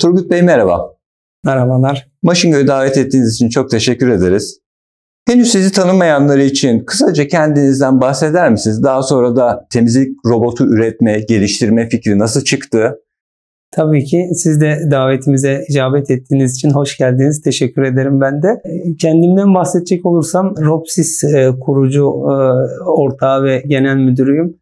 Turgut Bey merhaba. Merhabalar. Maşingöl'e davet ettiğiniz için çok teşekkür ederiz. Henüz sizi tanımayanlar için kısaca kendinizden bahseder misiniz? Daha sonra da temizlik robotu üretme, geliştirme fikri nasıl çıktı? Tabii ki siz de davetimize icabet ettiğiniz için hoş geldiniz. Teşekkür ederim ben de. Kendimden bahsedecek olursam Robsys kurucu ortağı ve genel müdürüyüm.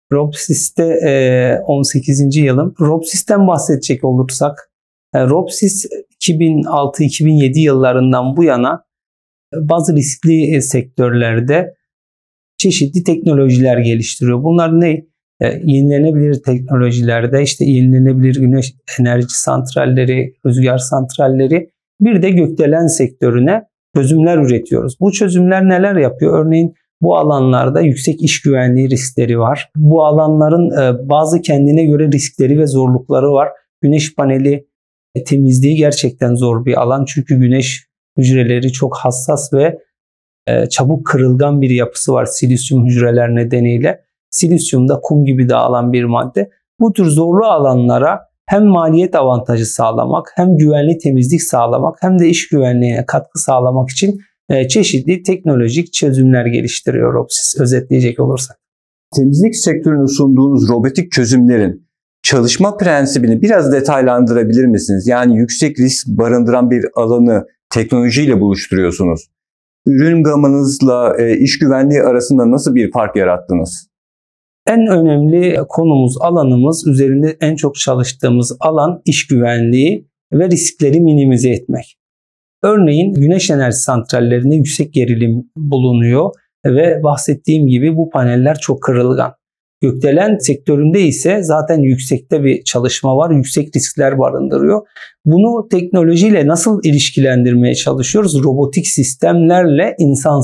Robsys'te 18. yılım. Robsys'ten bahsedecek olursak Robsys 2006-2007 yıllarından bu yana bazı riskli sektörlerde çeşitli teknolojiler geliştiriyor. Bunlar ne? Yenilenebilir teknolojilerde işte yenilenebilir güneş enerji santralleri, rüzgar santralleri, bir de gökdelen sektörüne çözümler üretiyoruz. Bu çözümler neler yapıyor? Örneğin bu alanlarda yüksek iş güvenliği riskleri var. Bu alanların bazı kendine göre riskleri ve zorlukları var. Güneş paneli temizliği gerçekten zor bir alan. Çünkü güneş hücreleri çok hassas ve çabuk kırılgan bir yapısı var silisyum hücreler nedeniyle. Silisyum da kum gibi dağılan bir madde. Bu tür zorlu alanlara hem maliyet avantajı sağlamak, hem güvenli temizlik sağlamak, hem de iş güvenliğine katkı sağlamak için çeşitli teknolojik çözümler geliştiriyor Robsys, özetleyecek olursak. Temizlik sektörünün sunduğunuz robotik çözümlerin çalışma prensibini biraz detaylandırabilir misiniz? Yani yüksek risk barındıran bir alanı teknolojiyle buluşturuyorsunuz. Ürün gamınızla iş güvenliği arasında nasıl bir fark yarattınız? En önemli konumuz, alanımız, üzerinde en çok çalıştığımız alan iş güvenliği ve riskleri minimize etmek. Örneğin güneş enerji santrallerinde yüksek gerilim bulunuyor ve bahsettiğim gibi bu paneller çok kırılgan. Gökdelen sektöründe ise zaten yüksekte bir çalışma var, yüksek riskler barındırıyor. Bunu teknolojiyle nasıl ilişkilendirmeye çalışıyoruz? Robotik sistemlerle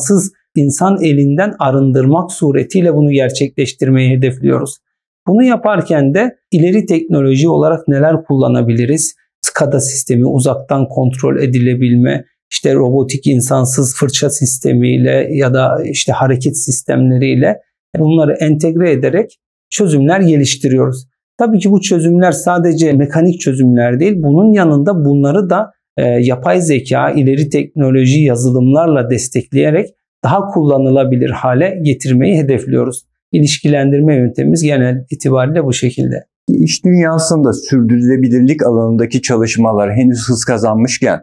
insan elinden arındırmak suretiyle bunu gerçekleştirmeyi hedefliyoruz. Bunu yaparken de ileri teknoloji olarak neler kullanabiliriz? SCADA sistemi, uzaktan kontrol edilebilme, işte robotik insansız fırça sistemiyle ya da işte hareket sistemleriyle bunları entegre ederek çözümler geliştiriyoruz. Tabii ki bu çözümler sadece mekanik çözümler değil, bunun yanında bunları da yapay zeka, ileri teknoloji yazılımlarla destekleyerek daha kullanılabilir hale getirmeyi hedefliyoruz. İlişkilendirme yöntemimiz genel itibariyle bu şekilde. İş dünyasında sürdürülebilirlik alanındaki çalışmalar henüz hız kazanmışken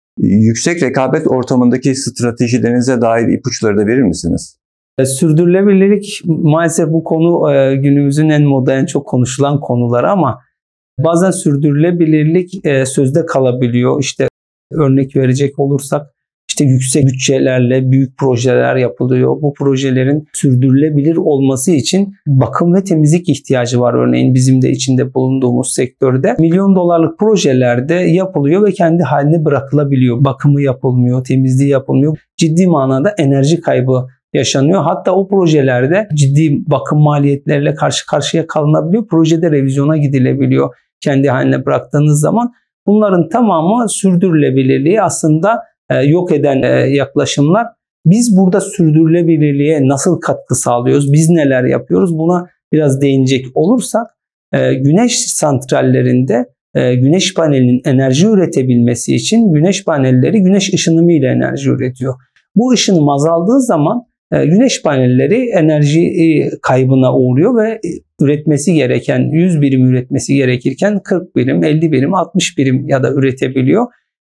yüksek rekabet ortamındaki stratejilerinize dair ipuçları da verir misiniz? Sürdürülebilirlik maalesef bu konu günümüzün en moda, en çok konuşulan konuları ama bazen sürdürülebilirlik sözde kalabiliyor. İşte örnek verecek olursak işte yüksek bütçelerle büyük projeler yapılıyor. Bu projelerin sürdürülebilir olması için bakım ve temizlik ihtiyacı var. Örneğin bizim de içinde bulunduğumuz sektörde milyon dolarlık projelerde yapılıyor ve kendi haline bırakılabiliyor. Bakımı yapılmıyor, temizliği yapılmıyor. Ciddi manada enerji kaybı yaşanıyor. Hatta o projelerde ciddi bakım maliyetleriyle karşı karşıya kalınabiliyor. Projede revizyona gidilebiliyor kendi haline bıraktığınız zaman. Bunların tamamı sürdürülebilirliği aslında yok eden yaklaşımlar. Biz burada sürdürülebilirliğe nasıl katkı sağlıyoruz? Biz neler yapıyoruz? Buna biraz değinecek olursak güneş santrallerinde güneş panelinin enerji üretebilmesi için güneş panelleri güneş ışınımı ile enerji üretiyor. Bu ışınım azaldığı zaman güneş panelleri enerji kaybına uğruyor ve üretmesi gereken 100 birim üretmesi gerekirken 40 birim, 50 birim, 60 birim ya da üretebiliyor.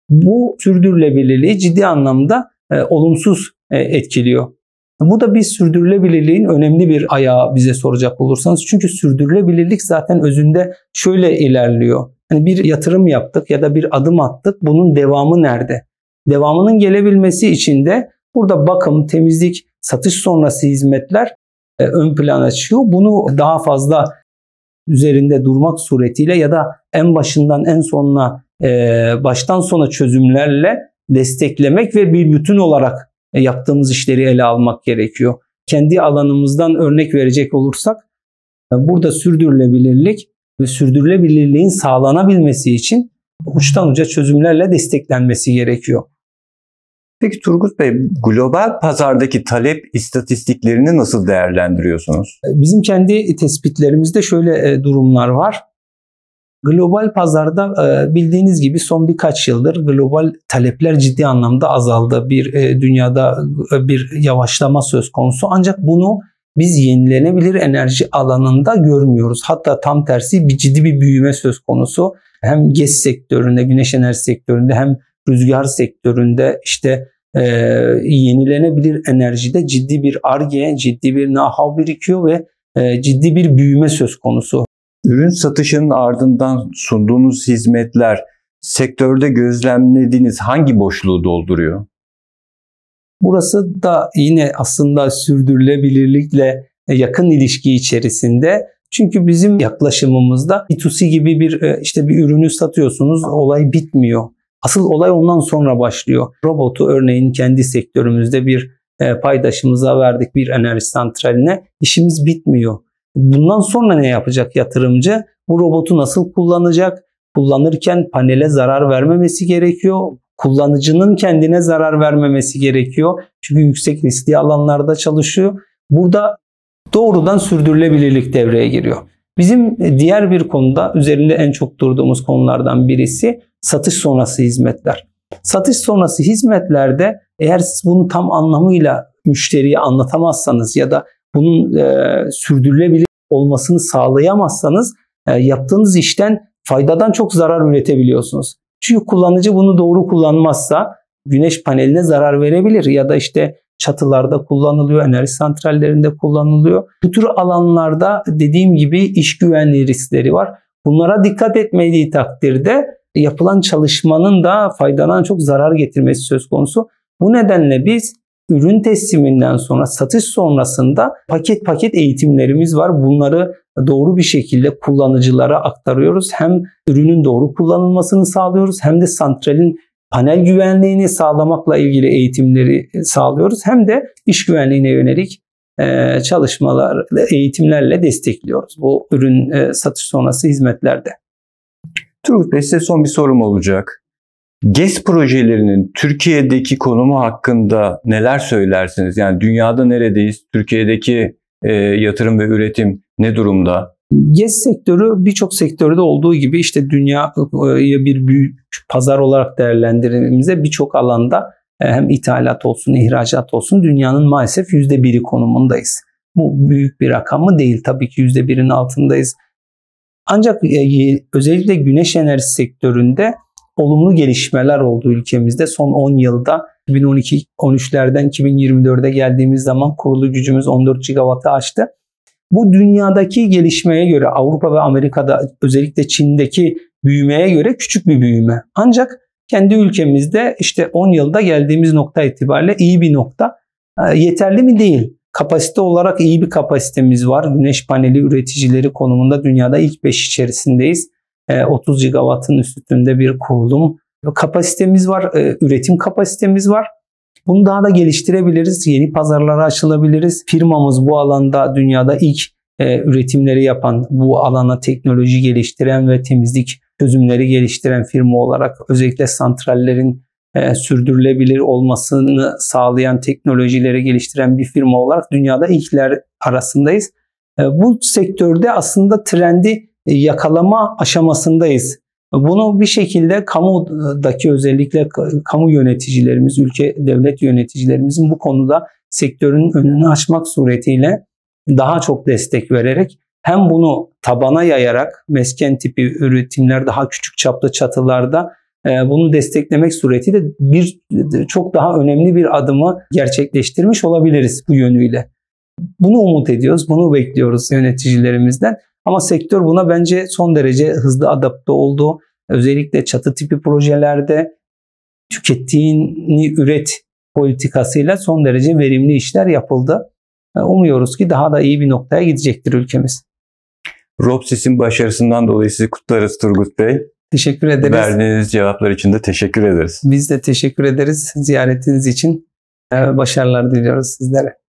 Bu sürdürülebilirliği ciddi anlamda olumsuz etkiliyor. Bu da bir sürdürülebilirliğin önemli bir ayağı bize soracak olursanız. Çünkü sürdürülebilirlik zaten özünde şöyle ilerliyor. Hani bir yatırım yaptık ya da bir adım attık. Bunun devamı nerede? Devamının gelebilmesi için de burada bakım, temizlik, satış sonrası hizmetler ön plana çıkıyor. Bunu daha fazla üzerinde durmak suretiyle ya da en başından en sonuna baştan sona çözümlerle desteklemek ve bir bütün olarak yaptığımız işleri ele almak gerekiyor. Kendi alanımızdan örnek verecek olursak burada sürdürülebilirlik ve sürdürülebilirliğin sağlanabilmesi için uçtan uca çözümlerle desteklenmesi gerekiyor. Peki Turgut Bey, global pazardaki talep istatistiklerini nasıl değerlendiriyorsunuz? Bizim kendi tespitlerimizde şöyle durumlar var. Global pazarda bildiğiniz gibi son birkaç yıldır global talepler ciddi anlamda azaldı. Dünyada bir yavaşlama söz konusu. Ancak bunu biz yenilenebilir enerji alanında görmüyoruz. Hatta tam tersi ciddi bir büyüme söz konusu. Hem GES sektöründe, güneş enerji sektöründe hem rüzgar sektöründe yenilenebilir enerjide ciddi bir Ar-Ge, ciddi bir know-how birikiyor ve ciddi bir büyüme söz konusu. Ürün satışının ardından sunduğunuz hizmetler sektörde gözlemlediğiniz hangi boşluğu dolduruyor? Burası da yine aslında sürdürülebilirlikle yakın ilişki içerisinde. Çünkü bizim yaklaşımımızda B2C gibi bir ürünü satıyorsunuz, olay bitmiyor. Asıl olay ondan sonra başlıyor. Robotu örneğin kendi sektörümüzde bir paydaşımıza verdik, bir enerji santraline. İşimiz bitmiyor. Bundan sonra ne yapacak yatırımcı? Bu robotu nasıl kullanacak? Kullanırken panele zarar vermemesi gerekiyor. Kullanıcının kendine zarar vermemesi gerekiyor. Çünkü yüksek riskli alanlarda çalışıyor. Burada doğrudan sürdürülebilirlik devreye giriyor. Bizim diğer bir konuda üzerinde en çok durduğumuz konulardan birisi satış sonrası hizmetler. Satış sonrası hizmetlerde eğer siz bunu tam anlamıyla müşteriye anlatamazsanız ya da bunun sürdürülebilir olmasını sağlayamazsanız yaptığınız işten faydadan çok zarar üretebiliyorsunuz. Çünkü kullanıcı bunu doğru kullanmazsa güneş paneline zarar verebilir ya da çatılarda kullanılıyor, enerji santrallerinde kullanılıyor. Bu tür alanlarda dediğim gibi iş güvenliği riskleri var. Bunlara dikkat etmediği takdirde yapılan çalışmanın da faydadan çok zarar getirmesi söz konusu. Bu nedenle biz ürün tesliminden sonra satış sonrasında paket eğitimlerimiz var. Bunları doğru bir şekilde kullanıcılara aktarıyoruz. Hem ürünün doğru kullanılmasını sağlıyoruz hem de santralin panel güvenliğini sağlamakla ilgili eğitimleri sağlıyoruz. Hem de iş güvenliğine yönelik çalışmalar, eğitimlerle destekliyoruz bu ürün satış sonrası hizmetlerde. Turgut Bey, size son bir sorum olacak. GES projelerinin Türkiye'deki konumu hakkında neler söylersiniz? Yani dünyada neredeyiz? Türkiye'deki yatırım ve üretim ne durumda? GES sektörü birçok sektörde olduğu gibi dünyayı bir büyük pazar olarak değerlendirdiğimizde birçok alanda hem ithalat olsun, ihracat olsun dünyanın maalesef %1'i konumundayız. Bu büyük bir rakam mı? Değil. Tabii ki %1'in altındayız. Ancak özellikle güneş enerjisi sektöründe olumlu gelişmeler oldu ülkemizde. Son 10 yılda 2012-13'lerden 2024'e geldiğimiz zaman kurulu gücümüz 14 gigawattı aştı. Bu dünyadaki gelişmeye göre Avrupa ve Amerika'da özellikle Çin'deki büyümeye göre küçük bir büyüme. Ancak kendi ülkemizde 10 yılda geldiğimiz nokta itibariyle iyi bir nokta. Yeterli mi? Değil. Kapasite olarak iyi bir kapasitemiz var. Güneş paneli üreticileri konumunda dünyada ilk 5 içerisindeyiz. 30 gigawattın üstünde bir kurulum kapasitemiz var, üretim kapasitemiz var. Bunu daha da geliştirebiliriz, yeni pazarlara açılabiliriz. Firmamız bu alanda dünyada ilk üretimleri yapan, bu alana teknoloji geliştiren ve temizlik çözümleri geliştiren firma olarak özellikle santrallerin sürdürülebilir olmasını sağlayan teknolojileri geliştiren bir firma olarak dünyada ilkler arasındayız. Bu sektörde aslında trendi yakalama aşamasındayız. Bunu bir şekilde kamudaki özellikle kamu yöneticilerimiz, ülke devlet yöneticilerimizin bu konuda sektörün önünü açmak suretiyle daha çok destek vererek hem bunu tabana yayarak mesken tipi üretimler daha küçük çaplı çatılarda bunu desteklemek suretiyle çok daha önemli bir adımı gerçekleştirmiş olabiliriz bu yönüyle. Bunu umut ediyoruz, bunu bekliyoruz yöneticilerimizden. Ama sektör buna bence son derece hızlı adapte oldu. Özellikle çatı tipi projelerde tükettiğini üret politikasıyla son derece verimli işler yapıldı. Umuyoruz ki daha da iyi bir noktaya gidecektir ülkemiz. Robsis'in başarısından dolayı sizi kutlarız Turgut Bey. Teşekkür ederiz. Verdiğiniz cevaplar için de teşekkür ederiz. Biz de teşekkür ederiz ziyaretiniz için. Başarılar diliyoruz sizlere.